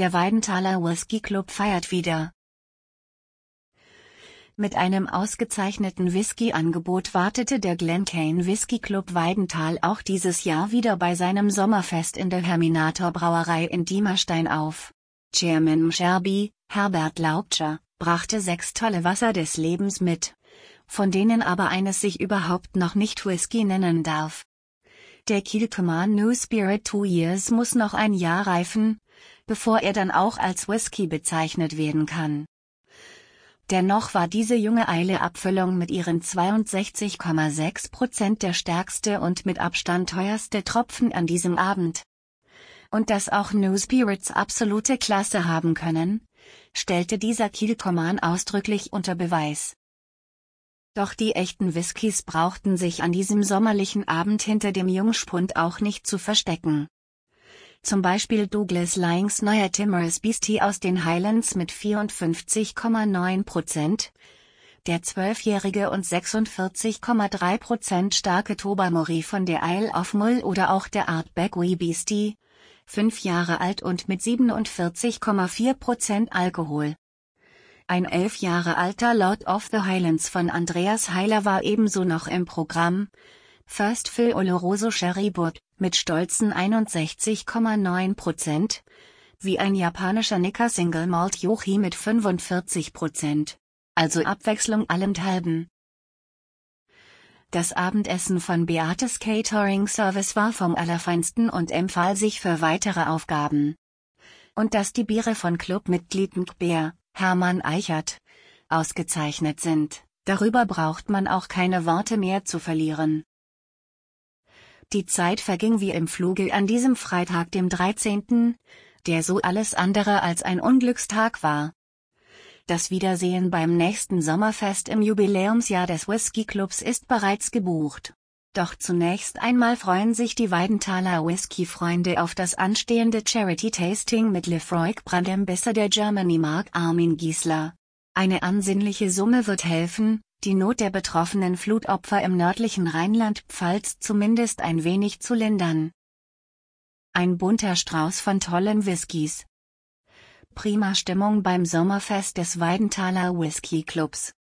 Der Weidenthaler Whisky Club feiert wieder. Mit einem ausgezeichneten Whisky-Angebot wartete der Glencairn Whisky Club Weidenthal auch dieses Jahr wieder bei seinem Sommerfest in der Herminator Brauerei in Diemerstein auf. Chairman Mscherbi, Herbert Laubscher, brachte 6 tolle Wasser des Lebens mit, von denen aber eines sich überhaupt noch nicht Whisky nennen darf. Der Killcoman New Spirit 2 Years muss noch ein Jahr reifen, bevor er dann auch als Whisky bezeichnet werden kann. Dennoch war diese junge Eile-Abfüllung mit ihren 62,6% der stärkste und mit Abstand teuerste Tropfen an diesem Abend. Und dass auch New Spirits absolute Klasse haben können, stellte dieser Killcoman ausdrücklich unter Beweis. Doch die echten Whiskys brauchten sich an diesem sommerlichen Abend hinter dem Jungspund auch nicht zu verstecken. Zum Beispiel Douglas Lyings neuer Timorous Beastie aus den Highlands mit 54,9%, der 12-jährige und 46,3% starke Tobermory von der Isle of Mull oder auch der Artback Wee Beastie, 5 Jahre alt und mit 47,4% Alkohol. Ein 11 Jahre alter Lord of the Highlands von Andreas Heiler war ebenso noch im Programm, First Fill Oloroso Sherry Bud, mit stolzen 61,9%, wie ein japanischer Nikka Single Malt Yochi mit 45%. Also Abwechslung allenthalben. Das Abendessen von Beates Catering Service war vom Allerfeinsten und empfahl sich für weitere Aufgaben. Und dass die Biere von Clubmitglied Nkbär, Hermann Eichert, ausgezeichnet sind, darüber braucht man auch keine Worte mehr zu verlieren. Die Zeit verging wie im Fluge an diesem Freitag dem 13., der so alles andere als ein Unglückstag war. Das Wiedersehen beim nächsten Sommerfest im Jubiläumsjahr des Whisky Clubs ist bereits gebucht. Doch zunächst einmal freuen sich die Weidenthaler Whisky-Freunde auf das anstehende Charity-Tasting mit Lefroy Brandembesser der Germany Mark Armin Giesler. Eine ansehnliche Summe wird helfen, die Not der betroffenen Flutopfer im nördlichen Rheinland-Pfalz zumindest ein wenig zu lindern. Ein bunter Strauß von tollen Whiskys. Prima Stimmung beim Sommerfest des Weidenthaler Whisky Clubs.